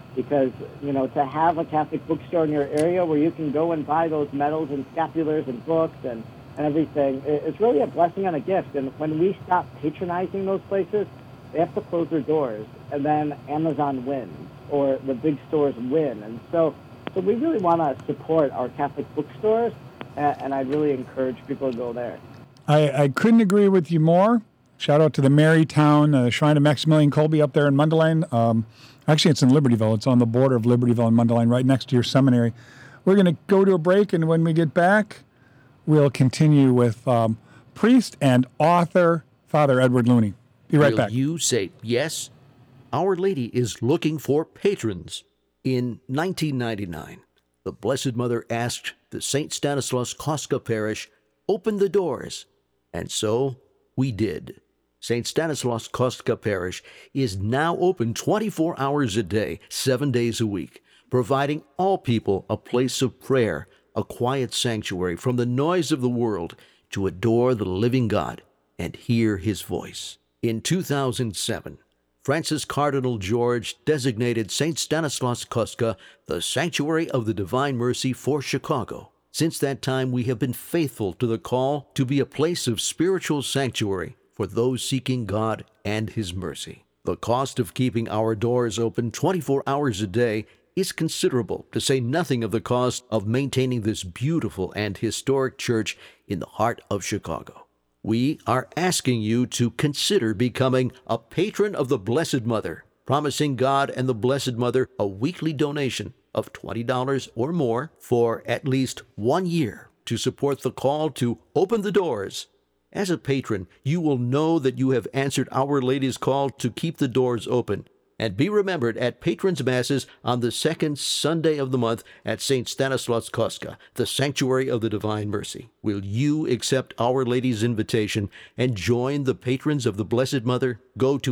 because, to have a Catholic bookstore in your area where you can go and buy those medals and scapulars and books and everything, it's really a blessing and a gift. And when we stop patronizing those places, they have to close their doors, and then Amazon wins, or the big stores win. And so we really want to support our Catholic bookstores, and I really encourage people to go there. I couldn't agree with you more. Shout out to the Marytown Shrine of Maximilian Kolbe up there in Mundelein. Actually, it's in Libertyville. It's on the border of Libertyville and Mundelein, right next to your seminary. We're going to go to a break, and when we get back, we'll continue with priest and author Father Edward Looney. Be right back. Will you say yes? Our Lady is looking for patrons. In 1999, the Blessed Mother asked the St. Stanislaus Kostka Parish, open the doors. And so we did. St. Stanislaus Kostka Parish is now open 24 hours a day, 7 days a week, providing all people a place of prayer, a quiet sanctuary from the noise of the world to adore the living God and hear his voice. In 2007, Francis Cardinal George designated St. Stanislaus Kostka the Sanctuary of the Divine Mercy for Chicago. Since that time, we have been faithful to the call to be a place of spiritual sanctuary for those seeking God and his mercy. The cost of keeping our doors open 24 hours a day is considerable, to say nothing of the cost of maintaining this beautiful and historic church in the heart of Chicago. We are asking you to consider becoming a patron of the Blessed Mother, promising God and the Blessed Mother a weekly donation of $20 or more for at least 1 year to support the call to open the doors. As a patron, you will know that you have answered Our Lady's call to keep the doors open. And be remembered at Patrons' Masses on the second Sunday of the month at St. Stanislaus Kostka, the Sanctuary of the Divine Mercy. Will you accept Our Lady's invitation and join the patrons of the Blessed Mother? Go to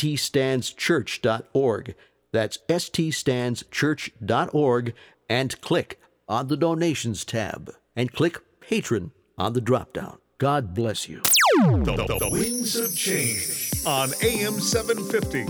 ststandschurch.org. That's ststandschurch.org and click on the Donations tab and click Patron on the drop-down. God bless you. The Winds of Change on AM 750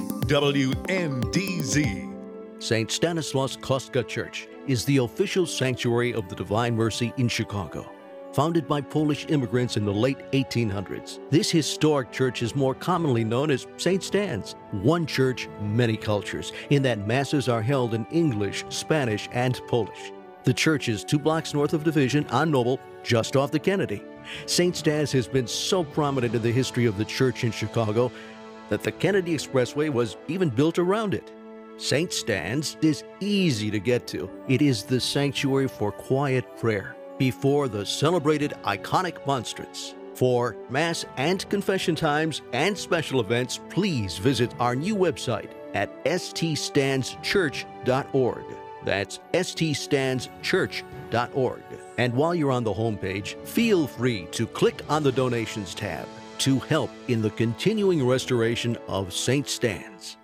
WNDZ. St. Stanislaus Kostka Church is the official sanctuary of the Divine Mercy in Chicago. Founded by Polish immigrants in the late 1800s, this historic church is more commonly known as St. Stan's. One church, many cultures, in that masses are held in English, Spanish, and Polish. The church is 2 blocks north of Division on Noble, just off the Kennedy. St. Stan's has been so prominent in the history of the church in Chicago that the Kennedy Expressway was even built around it. St. Stan's is easy to get to. It is the sanctuary for quiet prayer before the celebrated iconic monstrance. For Mass and confession times and special events, please visit our new website at ststandschurch.org. That's ststandschurch.org. And while you're on the homepage, feel free to click on the Donations tab to help in the continuing restoration of St. Stan's.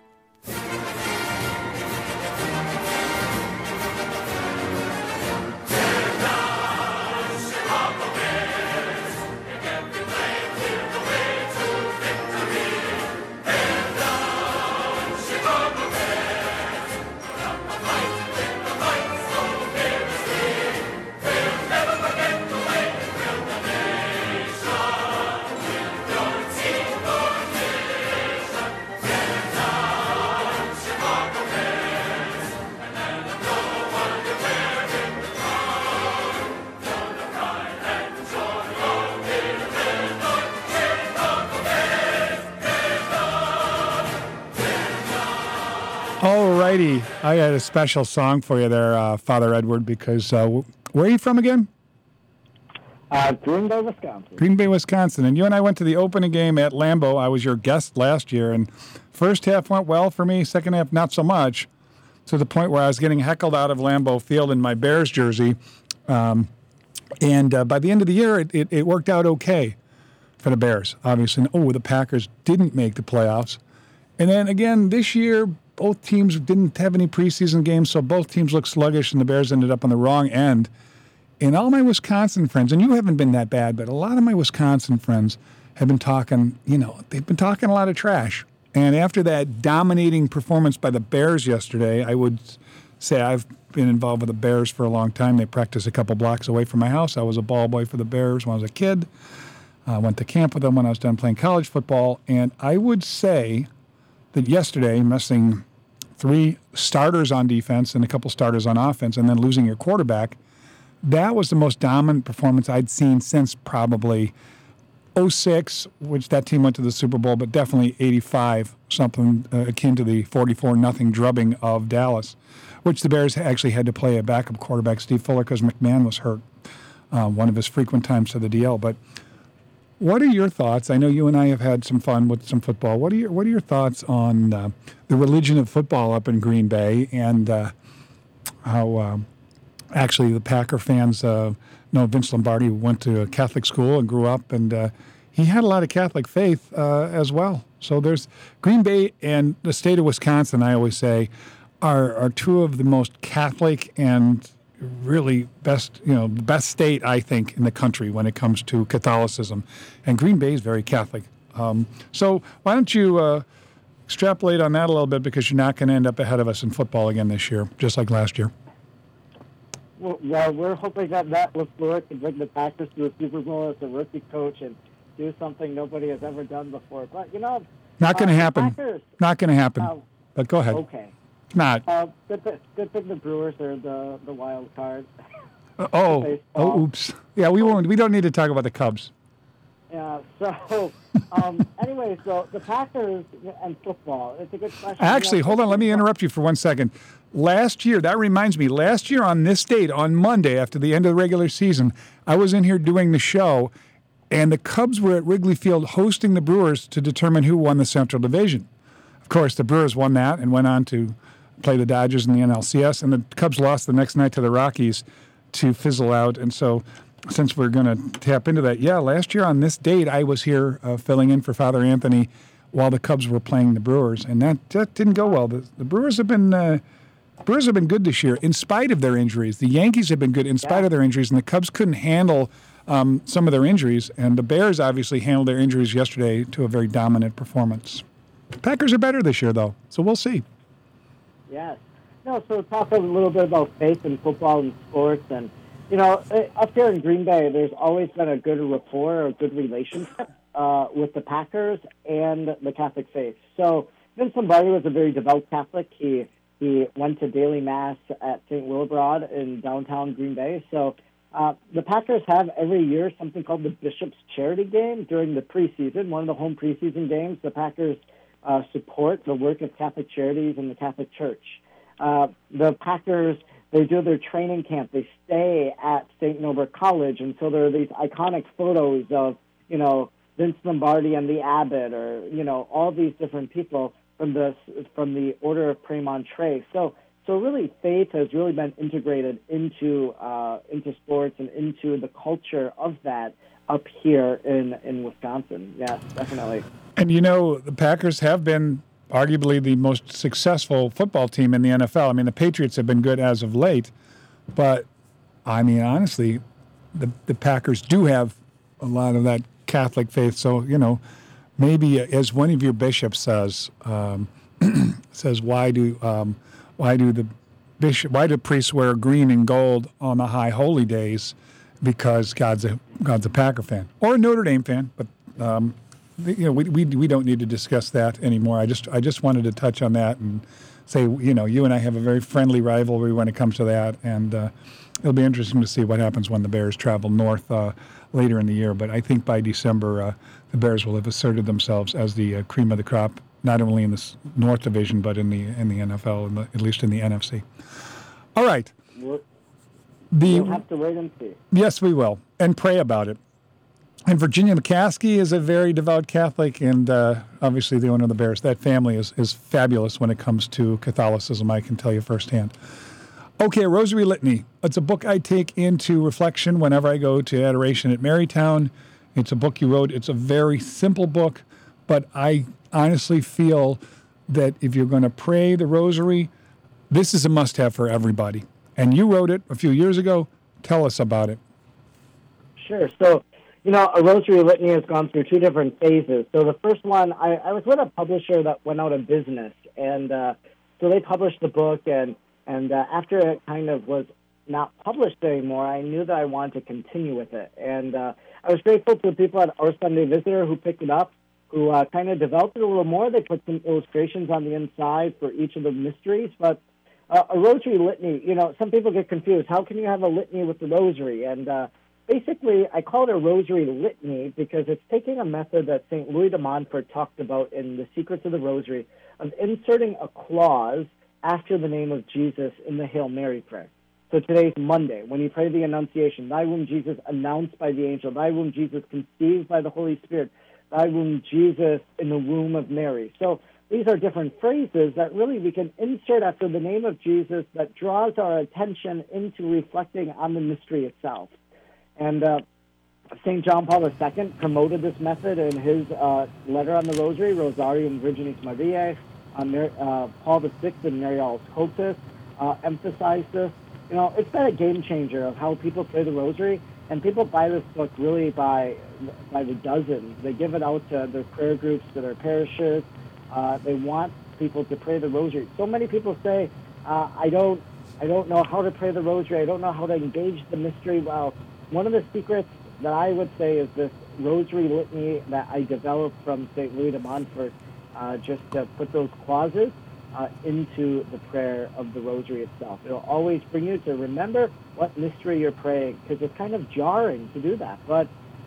Alrighty, I had a special song for you there, Father Edward, because where are you from again? Green Bay, Wisconsin. Green Bay, Wisconsin. And you and I went to the opening game at Lambeau. I was your guest last year, and first half went well for me, second half not so much, to the point where I was getting heckled out of Lambeau Field in my Bears jersey. And by the end of the year, it worked out okay for the Bears, obviously. And, the Packers didn't make the playoffs. And then again, this year, both teams didn't have any preseason games, so both teams looked sluggish, and the Bears ended up on the wrong end. And all my Wisconsin friends, and you haven't been that bad, but a lot of my Wisconsin friends have been talking, they've been talking a lot of trash And after that dominating performance by the Bears yesterday, I would say I've been involved with the Bears for a long time. They practice a couple blocks away from my house. I was a ball boy for the Bears when I was a kid. I went to camp with them when I was done playing college football. And I would say that yesterday, missing 3 starters on defense and a couple starters on offense and then losing your quarterback, that was the most dominant performance I'd seen since probably 06, which that team went to the Super Bowl, but definitely 85, something akin to the 44-0 drubbing of Dallas, which the Bears actually had to play a backup quarterback, Steve Fuller, because McMahon was hurt, one of his frequent times to the DL. But what are your thoughts? I know you and I have had some fun with some football. What are your thoughts on the religion of football up in Green Bay and how actually the Packer fans Vince Lombardi went to a Catholic school and grew up, and he had a lot of Catholic faith as well. So there's Green Bay and the state of Wisconsin, I always say, are 2 of the most Catholic and really best, the best state, I think, in the country when it comes to Catholicism. And Green Bay is very Catholic. So why don't you extrapolate on that a little bit, because you're not going to end up ahead of us in football again this year, just like last year. Well, we're hoping that Matt LaFleur can bring the Packers to a Super Bowl as a rookie coach and do something nobody has ever done before. But, not going to happen. Packers, not going to happen. But go ahead. Okay. Not. Good thing the Brewers are the wild card. Oops. Yeah, we won't. We don't need to talk about the Cubs. Yeah. So, anyway, so the Packers and football. It's a good question. Actually, hold on. Let me interrupt you for 1 second. Last year, that reminds me, last year on this date, on Monday, after the end of the regular season, I was in here doing the show, and the Cubs were at Wrigley Field hosting the Brewers to determine who won the Central Division. Of course, the Brewers won that and went on to play the Dodgers in the NLCS, and the Cubs lost the next night to the Rockies to fizzle out. And so, since we're going to tap into that, last year on this date, I was here filling in for Father Anthony while the Cubs were playing the Brewers, and that didn't go well. The Brewers have been good this year in spite of their injuries. The Yankees have been good in spite of their injuries, and the Cubs couldn't handle some of their injuries, and the Bears obviously handled their injuries yesterday to a very dominant performance. The Packers are better this year, though, so we'll see. Yes. No, so talk a little bit about faith in football and sports. And, up here in Green Bay, there's always been a good rapport, a good relationship with the Packers and the Catholic faith. So Vince Lombardi was a very devout Catholic. He went to daily mass at St. Willibrod in downtown Green Bay. So the Packers have every year something called the Bishop's Charity Game during the preseason, one of the home preseason games. The Packers support the work of Catholic Charities and the Catholic Church. The Packers, they do their training camp. They stay at St. Norbert College, and so there are these iconic photos of, Vince Lombardi and the abbot, or, all these different people from the Order of Premontre. So really, faith has really been integrated into sports and into the culture of that up here in Wisconsin. Yes, definitely. And the Packers have been arguably the most successful football team in the NFL. I mean, the Patriots have been good as of late, but I mean, honestly, the Packers do have a lot of that Catholic faith. So, maybe as one of your bishops says, why do priests wear green and gold on the high holy days? Because God's a Packer fan or a Notre Dame fan, but we don't need to discuss that anymore. I just wanted to touch on that and say, you and I have a very friendly rivalry when it comes to that, and it'll be interesting to see what happens when the Bears travel north later in the year. But I think by December, the Bears will have asserted themselves as the cream of the crop, not only in the North Division but in the NFL, at least in the NFC. All right. We'll have to wait and see. Yes, we will, and pray about it. And Virginia McCaskey is a very devout Catholic, and obviously the owner of the Bears. That family is fabulous when it comes to Catholicism, I can tell you firsthand. Okay, Rosary Litany. It's a book I take into reflection whenever I go to Adoration at Marytown. It's a book you wrote. It's a very simple book, but I honestly feel that if you're going to pray the Rosary, this is a must-have for everybody. And you wrote it a few years ago. Tell us about it. Sure. So, A rosary litany has gone through two different phases. So the first one, I was with a publisher that went out of business, and so they published the book, and after it kind of was not published anymore, I knew that I wanted to continue with it. And I was grateful to the people at Our Sunday Visitor who picked it up, who kind of developed it a little more. They put some illustrations on the inside for each of the mysteries. But a rosary litany, some people get confused. How can you have a litany with the rosary? And basically, I call it a rosary litany because it's taking a method that St. Louis de Montfort talked about in The Secrets of the Rosary of inserting a clause after the name of Jesus in the Hail Mary prayer. So today's Monday. When you pray the Annunciation, thy womb, Jesus, announced by the angel. Thy womb, Jesus, conceived by the Holy Spirit. Thy womb, Jesus, in the womb of Mary. So these are different phrases that really we can insert after the name of Jesus that draws our attention into reflecting on the mystery itself. And St. John Paul II promoted this method in his letter on the Rosary, Rosarium Virginis Mariae. Paul VI and Marialis Cultus emphasized this. It's been a game changer of how people pray the Rosary, and people buy this book really by the dozens. They give it out to their prayer groups, to their parishes. They want people to pray the Rosary. So many people say, I don't know how to pray the Rosary. I don't know how to engage the mystery. Well, one of the secrets that I would say is this Rosary litany that I developed from St. Louis de Montfort, just to put those clauses into the prayer of the Rosary itself. It'll always bring you to remember what mystery you're praying, because it's kind of jarring to do that. But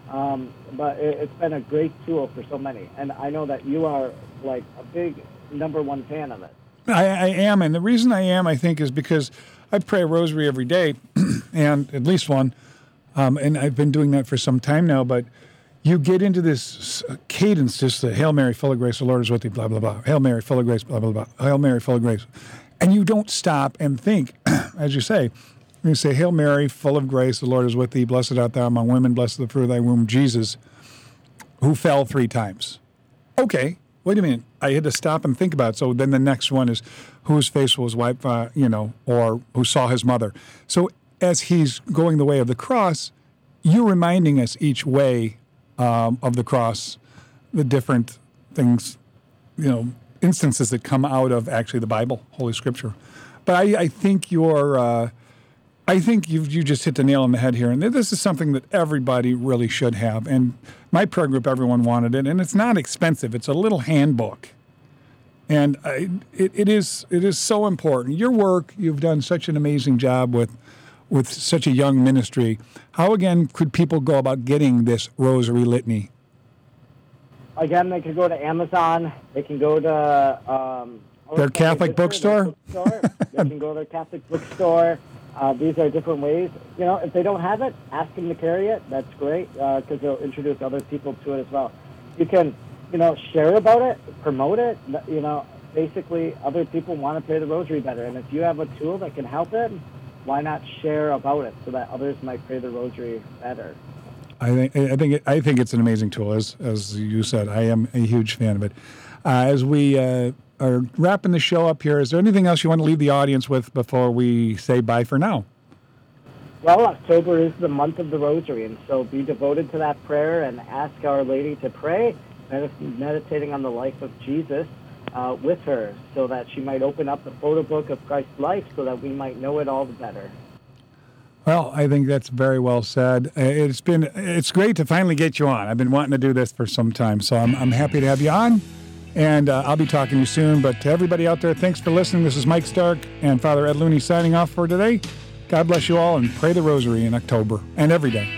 it's been a great tool for so many. And I know that you are like a big #1 fan of it. I am, and the reason I am, I think, is because I pray a rosary every day, and at least one, and I've been doing that for some time now, but you get into this cadence, just the Hail Mary, full of grace, the Lord is with thee, blah, blah, blah. Hail Mary, full of grace, blah, blah, blah. Hail Mary, full of grace. And you don't stop and think, as you say, you say, Hail Mary, full of grace, the Lord is with thee, blessed art thou among women, blessed the fruit of thy womb, Jesus, who fell 3 times. Okay, wait a minute. I had to stop and think about it. So then the next one is whose face was wiped, or who saw his mother. So as he's going the way of the cross, you're reminding us each way of the cross, the different things, instances that come out of actually the Bible, Holy Scripture. But I think I think you just hit the nail on the head here, and this is something that everybody really should have. And my prayer group, everyone wanted it, and it's not expensive. It's a little handbook, and it is so important. Your work, you've done such an amazing job with such a young ministry. How, again, could people go about getting this Rosary Litany? Again, they can go to Amazon. They can go to... their Catholic bookstore? They can go to their Catholic bookstore. These are different ways. If they don't have it, ask them to carry it. That's great, because they'll introduce other people to it as well. You can, share about it, promote it. Basically, other people want to pray the Rosary better. And if you have a tool that can help it, why not share about it so that others might pray the Rosary better? I think it's an amazing tool, as you said. I am a huge fan of it. As we are wrapping the show up here, is there anything else you want to leave the audience with before we say bye for now? Well, October is the month of the Rosary, and so be devoted to that prayer and ask Our Lady to pray, meditating on the life of Jesus with her, so that she might open up the photo book of Christ's life so that we might know it all the better. Well, I think that's very well said. It's great to finally get you on. I've been wanting to do this for some time, so I'm happy to have you on, and I'll be talking to you soon. But to everybody out there, thanks for listening. This is Mike Stark and Father Ed Looney signing off for today. God bless you all, and pray the Rosary in October and every day.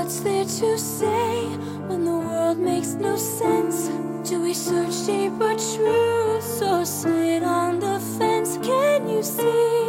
What's there to say when the world makes no sense? Do we search deeper truths or sit on the fence? Can you see